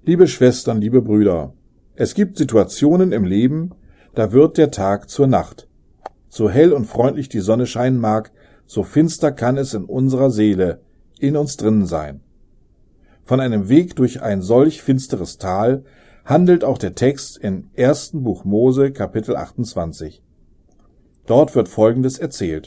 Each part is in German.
Liebe Schwestern, liebe Brüder, es gibt Situationen im Leben, da wird der Tag zur Nacht. So hell und freundlich die Sonne scheinen mag, so finster kann es in unserer Seele, in uns drinnen sein. Von einem Weg durch ein solch finsteres Tal handelt auch der Text im 1. Buch Mose, Kapitel 28. Dort wird Folgendes erzählt.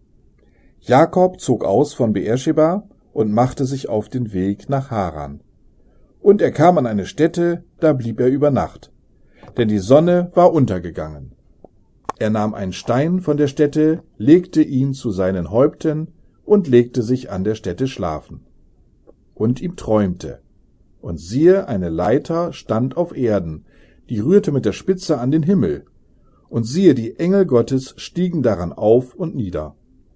Jakob zog aus von Beersheba und machte sich auf den Weg nach Haran. Und er kam an eine Stätte, da blieb er über Nacht, denn die Sonne war untergegangen. Er nahm einen Stein von der Stätte, legte ihn zu seinen Häupten und legte sich an der Stätte schlafen. Und ihm träumte. Und siehe, eine Leiter stand auf Erden, die rührte mit der Spitze an den Himmel. Und siehe, die Engel Gottes stiegen daran auf und nieder.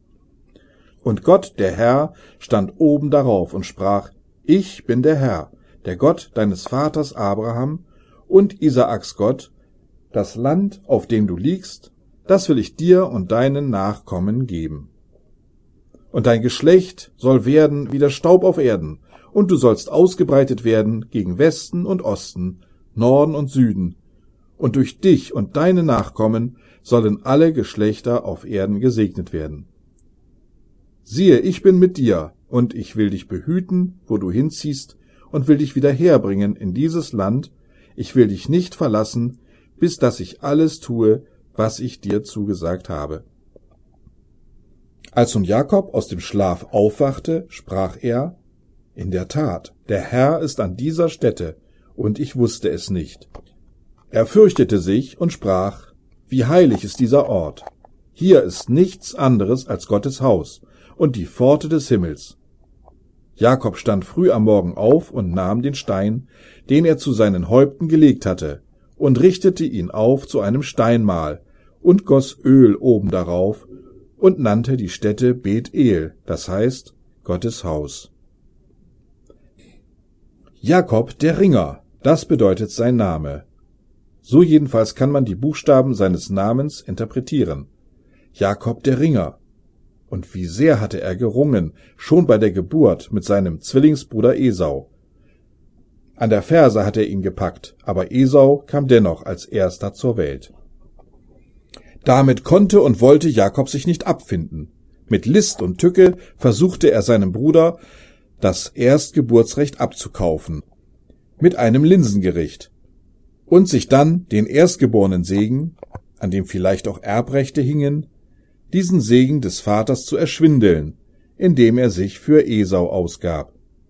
Und Gott, der Herr, stand oben darauf und sprach, Ich bin der Herr, der Gott deines Vaters Abraham und Isaaks Gott. Das Land, auf dem du liegst, das will ich dir und deinen Nachkommen geben. Und dein Geschlecht soll werden wie der Staub auf Erden, und du sollst ausgebreitet werden gegen Westen und Osten, Norden und Süden, und durch dich und deine Nachkommen sollen alle Geschlechter auf Erden gesegnet werden. Siehe, ich bin mit dir, und ich will dich behüten, wo du hinziehst, und will dich wieder herbringen in dieses Land. Ich will dich nicht verlassen, bis dass ich alles tue, was ich dir zugesagt habe. Als nun Jakob aus dem Schlaf aufwachte, sprach er, In der Tat, der Herr ist an dieser Stätte, und ich wusste es nicht. Er fürchtete sich und sprach, Wie heilig ist dieser Ort! Hier ist nichts anderes als Gottes Haus und die Pforte des Himmels. Jakob stand früh am Morgen auf und nahm den Stein, den er zu seinen Häupten gelegt hatte, und richtete ihn auf zu einem Steinmal und goss Öl oben darauf und nannte die Stätte Bet-El, das heißt Gottes Haus. Jakob der Ringer, das bedeutet sein Name. So jedenfalls kann man die Buchstaben seines Namens interpretieren. Jakob der Ringer. Und wie sehr hatte er gerungen, schon bei der Geburt mit seinem Zwillingsbruder Esau. An der Ferse hat er ihn gepackt, aber Esau kam dennoch als erster zur Welt. Damit konnte und wollte Jakob sich nicht abfinden. Mit List und Tücke versuchte er seinem Bruder das Erstgeburtsrecht abzukaufen, mit einem Linsengericht, und sich dann den erstgeborenen Segen, an dem vielleicht auch Erbrechte hingen, diesen Segen des Vaters zu erschwindeln, indem er sich für Esau ausgab.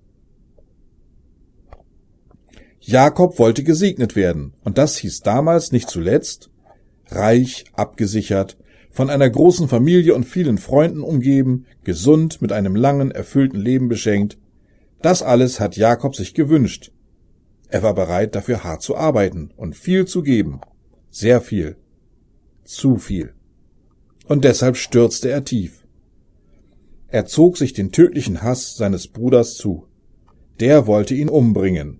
Jakob wollte gesegnet werden, und das hieß damals nicht zuletzt, reich, abgesichert, von einer großen Familie und vielen Freunden umgeben, gesund, mit einem langen, erfüllten Leben beschenkt. Das alles hat Jakob sich gewünscht. Er war bereit, dafür hart zu arbeiten und viel zu geben. Sehr viel. Zu viel. Und deshalb stürzte er tief. Er zog sich den tödlichen Hass seines Bruders zu. Der wollte ihn umbringen.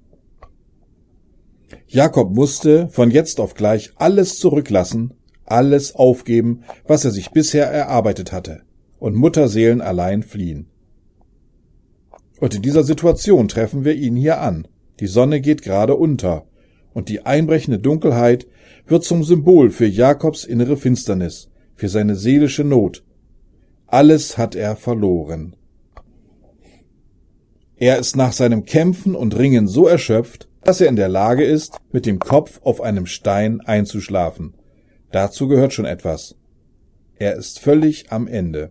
Jakob musste von jetzt auf gleich alles zurücklassen, alles aufgeben, was er sich bisher erarbeitet hatte, und Mutterseelen allein fliehen. Und in dieser Situation treffen wir ihn hier an. Die Sonne geht gerade unter, und die einbrechende Dunkelheit wird zum Symbol für Jakobs innere Finsternis, für seine seelische Not. Alles hat er verloren. Er ist nach seinem Kämpfen und Ringen so erschöpft, dass er in der Lage ist, mit dem Kopf auf einem Stein einzuschlafen. Dazu gehört schon etwas. Er ist völlig am Ende.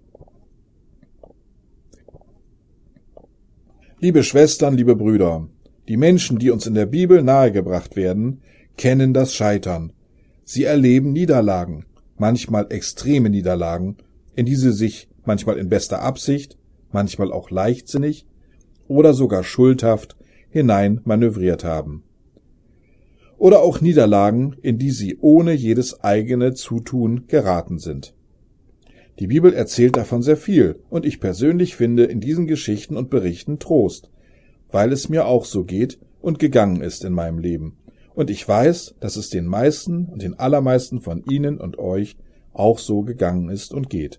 Liebe Schwestern, liebe Brüder, die Menschen, die uns in der Bibel nahegebracht werden, kennen das Scheitern. Sie erleben Niederlagen, manchmal extreme Niederlagen, in die sie sich manchmal in bester Absicht, manchmal auch leichtsinnig oder sogar schuldhaft hinein manövriert haben. Oder auch Niederlagen, in die sie ohne jedes eigene Zutun geraten sind. Die Bibel erzählt davon sehr viel, und ich persönlich finde in diesen Geschichten und Berichten Trost, weil es mir auch so geht und gegangen ist in meinem Leben. Und ich weiß, dass es den meisten und den allermeisten von Ihnen und euch auch so gegangen ist und geht.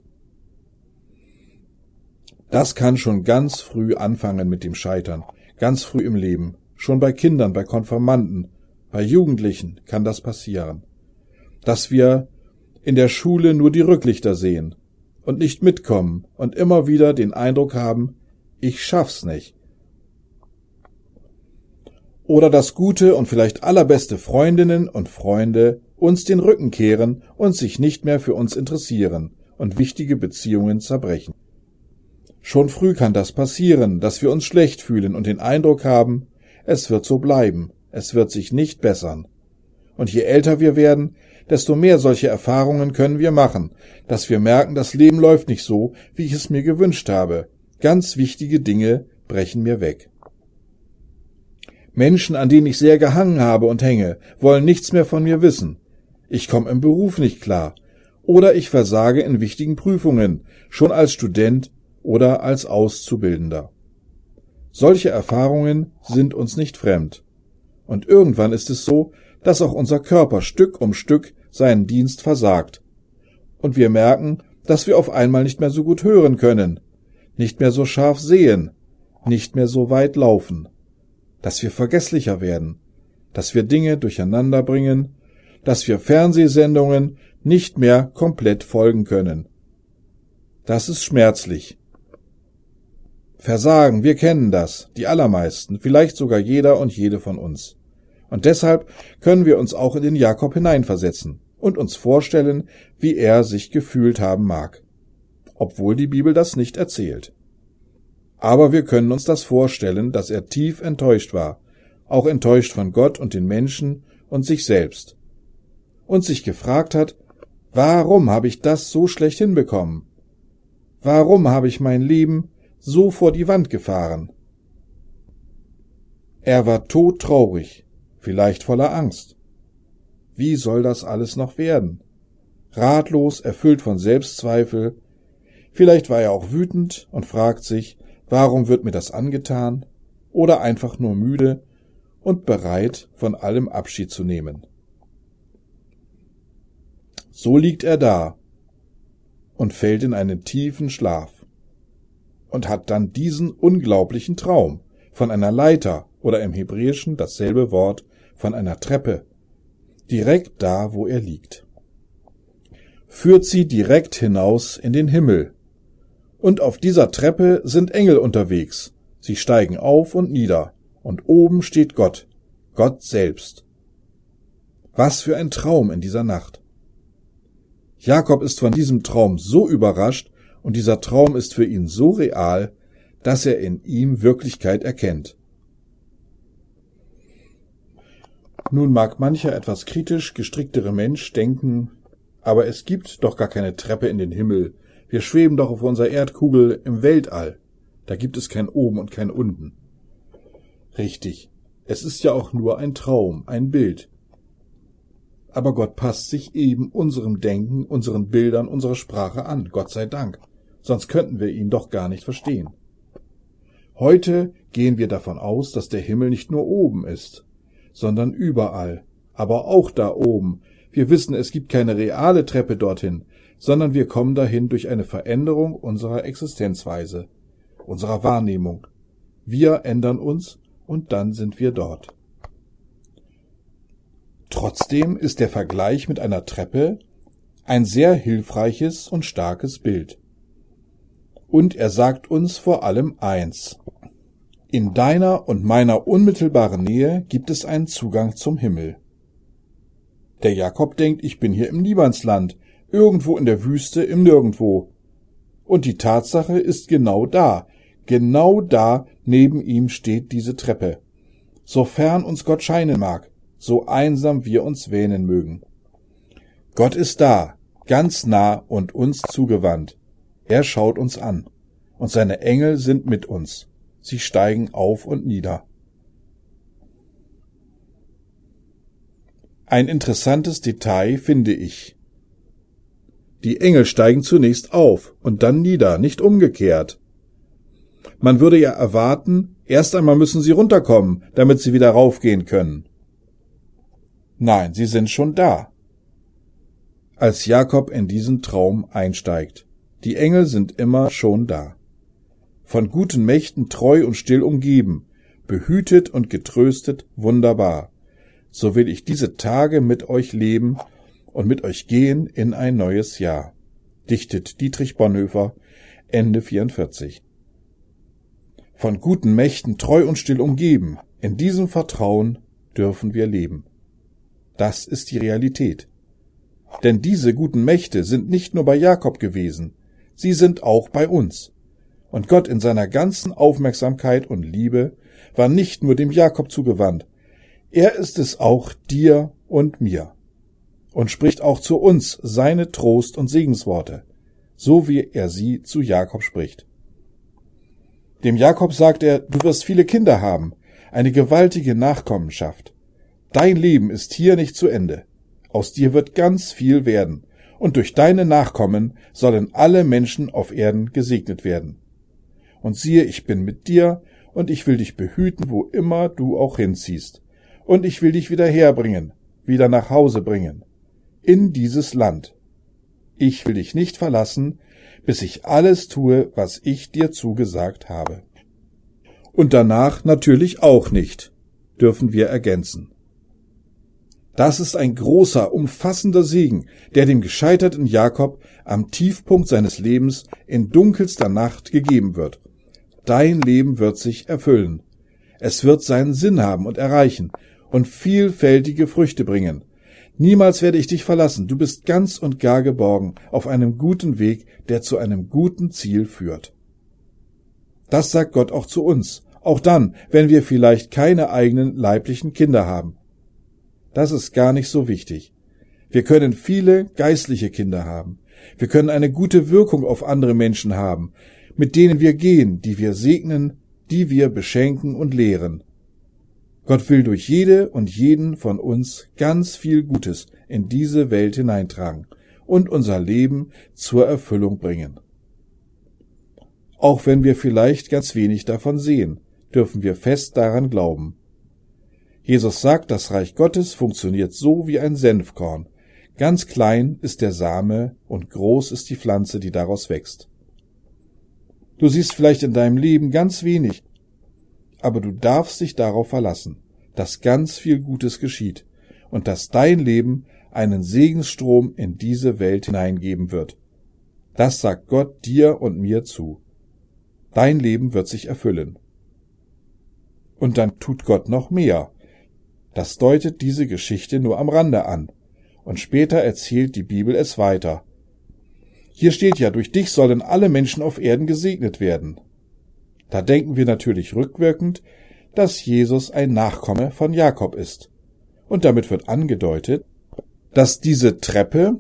Das kann schon ganz früh anfangen mit dem Scheitern, ganz früh im Leben. Schon bei Kindern, bei Konfirmanden, bei Jugendlichen kann das passieren. Dass wir in der Schule nur die Rücklichter sehen und nicht mitkommen und immer wieder den Eindruck haben, ich schaff's nicht. Oder dass gute und vielleicht allerbeste Freundinnen und Freunde uns den Rücken kehren und sich nicht mehr für uns interessieren und wichtige Beziehungen zerbrechen. Schon früh kann das passieren, dass wir uns schlecht fühlen und den Eindruck haben, es wird so bleiben, es wird sich nicht bessern. Und je älter wir werden, desto mehr solche Erfahrungen können wir machen, dass wir merken, das Leben läuft nicht so, wie ich es mir gewünscht habe. Ganz wichtige Dinge brechen mir weg. Menschen, an denen ich sehr gehangen habe und hänge, wollen nichts mehr von mir wissen. Ich komme im Beruf nicht klar. Oder ich versage in wichtigen Prüfungen, schon als Student oder als Auszubildender. Solche Erfahrungen sind uns nicht fremd. Und irgendwann ist es so, dass auch unser Körper Stück um Stück seinen Dienst versagt. Und wir merken, dass wir auf einmal nicht mehr so gut hören können, nicht mehr so scharf sehen, nicht mehr so weit laufen, dass wir vergesslicher werden, dass wir Dinge durcheinander bringen, dass wir Fernsehsendungen nicht mehr komplett folgen können. Das ist schmerzlich. Versagen, wir kennen das, die allermeisten, vielleicht sogar jeder und jede von uns. Und deshalb können wir uns auch in den Jakob hineinversetzen und uns vorstellen, wie er sich gefühlt haben mag, obwohl die Bibel das nicht erzählt. Aber wir können uns das vorstellen, dass er tief enttäuscht war, auch enttäuscht von Gott und den Menschen und sich selbst, und sich gefragt hat, warum habe ich das so schlecht hinbekommen? Warum habe ich mein Leben so vor die Wand gefahren? Er war todtraurig, vielleicht voller Angst. Wie soll das alles noch werden? Ratlos, erfüllt von Selbstzweifel. Vielleicht war er auch wütend und fragt sich, warum wird mir das angetan? Oder einfach nur müde und bereit, von allem Abschied zu nehmen. So liegt er da und fällt in einen tiefen Schlaf und hat dann diesen unglaublichen Traum von einer Leiter oder im Hebräischen dasselbe Wort von einer Treppe, direkt da, wo er liegt. Führt sie direkt hinaus in den Himmel. Und auf dieser Treppe sind Engel unterwegs. Sie steigen auf und nieder. Und oben steht Gott, Gott selbst. Was für ein Traum in dieser Nacht. Jakob ist von diesem Traum so überrascht und dieser Traum ist für ihn so real, dass er in ihm Wirklichkeit erkennt. Nun mag mancher etwas kritisch gestricktere Mensch denken, aber es gibt doch gar keine Treppe in den Himmel. Wir schweben doch auf unserer Erdkugel im Weltall. Da gibt es kein Oben und kein Unten. Richtig, es ist ja auch nur ein Traum, ein Bild. Aber Gott passt sich eben unserem Denken, unseren Bildern, unserer Sprache an, Gott sei Dank. Sonst könnten wir ihn doch gar nicht verstehen. Heute gehen wir davon aus, dass der Himmel nicht nur oben ist, sondern überall, aber auch da oben. Wir wissen, es gibt keine reale Treppe dorthin, sondern wir kommen dahin durch eine Veränderung unserer Existenzweise, unserer Wahrnehmung. Wir ändern uns und dann sind wir dort. Trotzdem ist der Vergleich mit einer Treppe ein sehr hilfreiches und starkes Bild. Und er sagt uns vor allem eins: In deiner und meiner unmittelbaren Nähe gibt es einen Zugang zum Himmel. Der Jakob denkt, ich bin hier im Niemandsland, irgendwo in der Wüste, im Nirgendwo. Und die Tatsache ist genau da neben ihm steht diese Treppe. So fern uns Gott scheinen mag, so einsam wir uns wähnen mögen. Gott ist da, ganz nah und uns zugewandt. Er schaut uns an, und seine Engel sind mit uns. Sie steigen auf und nieder. Ein interessantes Detail finde ich. Die Engel steigen zunächst auf und dann nieder, nicht umgekehrt. Man würde ja erwarten, erst einmal müssen sie runterkommen, damit sie wieder raufgehen können. Nein, sie sind schon da. Als Jakob in diesen Traum einsteigt. Die Engel sind immer schon da. Von guten Mächten treu und still umgeben, behütet und getröstet wunderbar. So will ich diese Tage mit euch leben und mit euch gehen in ein neues Jahr. Dichtet Dietrich Bonhoeffer, Ende 44. Von guten Mächten treu und still umgeben, in diesem Vertrauen dürfen wir leben. Das ist die Realität. Denn diese guten Mächte sind nicht nur bei Jakob gewesen, sie sind auch bei uns. Und Gott in seiner ganzen Aufmerksamkeit und Liebe war nicht nur dem Jakob zugewandt, er ist es auch dir und mir und spricht auch zu uns seine Trost- und Segensworte, so wie er sie zu Jakob spricht. Dem Jakob sagt er, du wirst viele Kinder haben, eine gewaltige Nachkommenschaft. Dein Leben ist hier nicht zu Ende. Aus dir wird ganz viel werden, und durch deine Nachkommen sollen alle Menschen auf Erden gesegnet werden. Und siehe, ich bin mit dir, und ich will dich behüten, wo immer du auch hinziehst. Und ich will dich wieder herbringen, wieder nach Hause bringen, in dieses Land. Ich will dich nicht verlassen, bis ich alles tue, was ich dir zugesagt habe. Und danach natürlich auch nicht, dürfen wir ergänzen. Das ist ein großer, umfassender Segen, der dem gescheiterten Jakob am Tiefpunkt seines Lebens in dunkelster Nacht gegeben wird. Dein Leben wird sich erfüllen. Es wird seinen Sinn haben und erreichen und vielfältige Früchte bringen. Niemals werde ich dich verlassen. Du bist ganz und gar geborgen auf einem guten Weg, der zu einem guten Ziel führt. Das sagt Gott auch zu uns, auch dann, wenn wir vielleicht keine eigenen leiblichen Kinder haben. Das ist gar nicht so wichtig. Wir können viele geistliche Kinder haben. Wir können eine gute Wirkung auf andere Menschen haben, mit denen wir gehen, die wir segnen, die wir beschenken und lehren. Gott will durch jede und jeden von uns ganz viel Gutes in diese Welt hineintragen und unser Leben zur Erfüllung bringen. Auch wenn wir vielleicht ganz wenig davon sehen, dürfen wir fest daran glauben. Jesus sagt, das Reich Gottes funktioniert so wie ein Senfkorn. Ganz klein ist der Same und groß ist die Pflanze, die daraus wächst. Du siehst vielleicht in deinem Leben ganz wenig, aber du darfst dich darauf verlassen, dass ganz viel Gutes geschieht und dass dein Leben einen Segensstrom in diese Welt hineingeben wird. Das sagt Gott dir und mir zu. Dein Leben wird sich erfüllen. Und dann tut Gott noch mehr. Das deutet diese Geschichte nur am Rande an. Und später erzählt die Bibel es weiter. Hier steht ja, durch dich sollen alle Menschen auf Erden gesegnet werden. Da denken wir natürlich rückwirkend, dass Jesus ein Nachkomme von Jakob ist. Und damit wird angedeutet, dass diese Treppe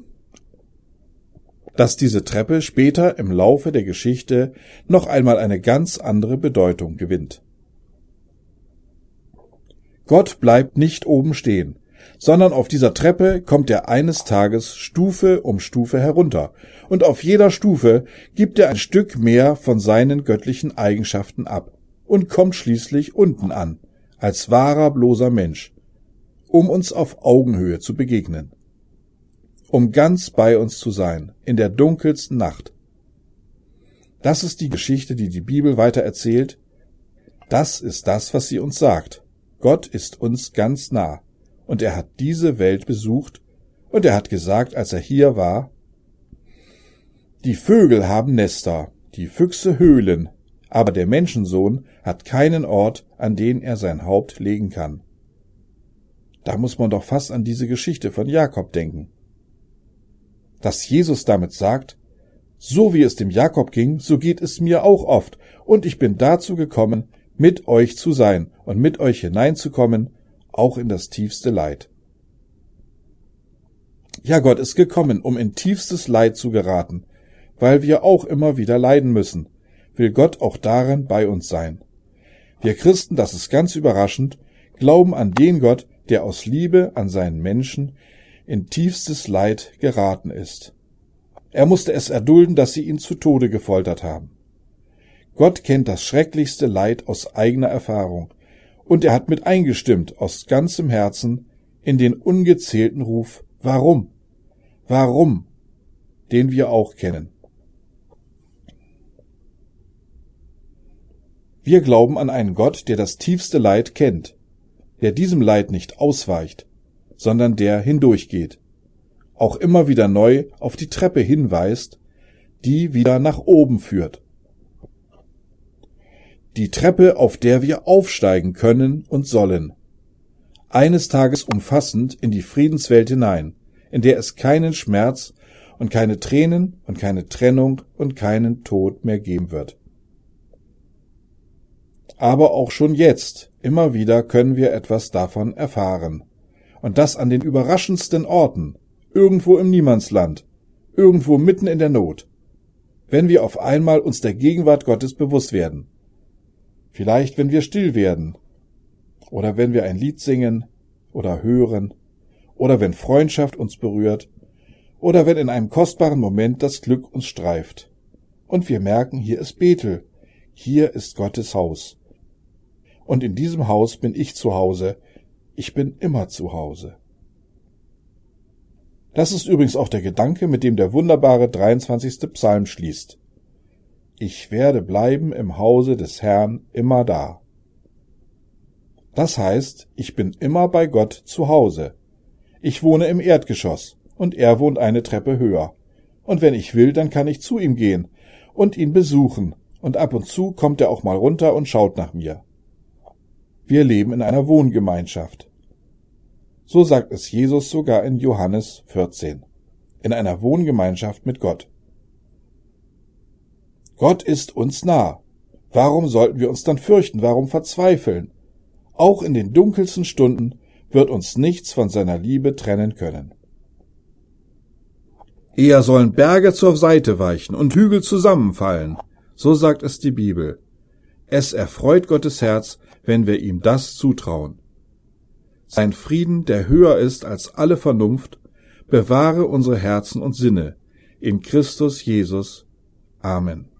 später im Laufe der Geschichte noch einmal eine ganz andere Bedeutung gewinnt. Gott bleibt nicht oben stehen, sondern auf dieser Treppe kommt er eines Tages Stufe um Stufe herunter, und auf jeder Stufe gibt er ein Stück mehr von seinen göttlichen Eigenschaften ab und kommt schließlich unten an, als wahrer bloßer Mensch, um uns auf Augenhöhe zu begegnen, um ganz bei uns zu sein, in der dunkelsten Nacht. Das ist die Geschichte, die die Bibel weiter erzählt. Das ist das, was sie uns sagt. Gott ist uns ganz nah, und er hat diese Welt besucht, und er hat gesagt, als er hier war, die Vögel haben Nester, die Füchse Höhlen, aber der Menschensohn hat keinen Ort, an den er sein Haupt legen kann. Da muss man doch fast an diese Geschichte von Jakob denken. Dass Jesus damit sagt, so wie es dem Jakob ging, so geht es mir auch oft, und ich bin dazu gekommen, mit euch zu sein und mit euch hineinzukommen, auch in das tiefste Leid. Ja, Gott ist gekommen, um in tiefstes Leid zu geraten, weil wir auch immer wieder leiden müssen, will Gott auch darin bei uns sein. Wir Christen, das ist ganz überraschend, glauben an den Gott, der aus Liebe an seinen Menschen in tiefstes Leid geraten ist. Er musste es erdulden, dass sie ihn zu Tode gefoltert haben. Gott kennt das schrecklichste Leid aus eigener Erfahrung, und er hat mit eingestimmt aus ganzem Herzen in den ungezählten Ruf Warum? Warum? Den wir auch kennen. Wir glauben an einen Gott, der das tiefste Leid kennt, der diesem Leid nicht ausweicht, sondern der hindurchgeht, auch immer wieder neu auf die Treppe hinweist, die wieder nach oben führt. Die Treppe, auf der wir aufsteigen können und sollen. Eines Tages umfassend in die Friedenswelt hinein, in der es keinen Schmerz und keine Tränen und keine Trennung und keinen Tod mehr geben wird. Aber auch schon jetzt, immer wieder können wir etwas davon erfahren. Und das an den überraschendsten Orten, irgendwo im Niemandsland, irgendwo mitten in der Not, wenn wir auf einmal uns der Gegenwart Gottes bewusst werden. Vielleicht, wenn wir still werden, oder wenn wir ein Lied singen oder hören, oder wenn Freundschaft uns berührt, oder wenn in einem kostbaren Moment das Glück uns streift. Und wir merken, hier ist Bethel, hier ist Gottes Haus. Und in diesem Haus bin ich zu Hause, ich bin immer zu Hause. Das ist übrigens auch der Gedanke, mit dem der wunderbare 23. Psalm schließt. Ich werde bleiben im Hause des Herrn immer da. Das heißt, ich bin immer bei Gott zu Hause. Ich wohne im Erdgeschoss und er wohnt eine Treppe höher. Und wenn ich will, dann kann ich zu ihm gehen und ihn besuchen. Und ab und zu kommt er auch mal runter und schaut nach mir. Wir leben in einer Wohngemeinschaft. So sagt es Jesus sogar in Johannes 14. In einer Wohngemeinschaft mit Gott. Gott ist uns nah. Warum sollten wir uns dann fürchten? Warum verzweifeln? Auch in den dunkelsten Stunden wird uns nichts von seiner Liebe trennen können. Eher sollen Berge zur Seite weichen und Hügel zusammenfallen. So sagt es die Bibel. Es erfreut Gottes Herz, wenn wir ihm das zutrauen. Sein Frieden, der höher ist als alle Vernunft, bewahre unsere Herzen und Sinne in Christus Jesus. Amen.